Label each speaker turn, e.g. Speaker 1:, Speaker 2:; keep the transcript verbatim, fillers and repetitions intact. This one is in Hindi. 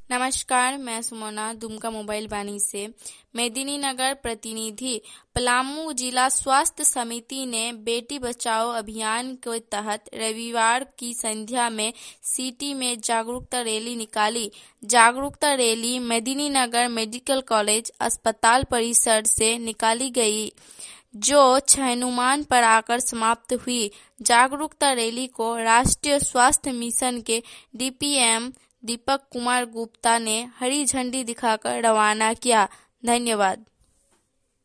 Speaker 1: नमस्कार, मैं सुमना दुमका मोबाइल वाणी से। मेदिनीनगर प्रतिनिधि। पलामू जिला स्वास्थ्य समिति ने बेटी बचाओ अभियान के तहत रविवार की संध्या में सिटी में जागरूकता रैली निकाली। जागरूकता रैली मेदिनीनगर मेडिकल कॉलेज अस्पताल परिसर से निकाली गई, जो छहनुमान पर आकर समाप्त हुई। जागरूकता रैली को राष्ट्रीय स्वास्थ्य मिशन के डीपीएम दीपक कुमार गुप्ता ने हरी झंडी दिखाकर रवाना किया। धन्यवाद।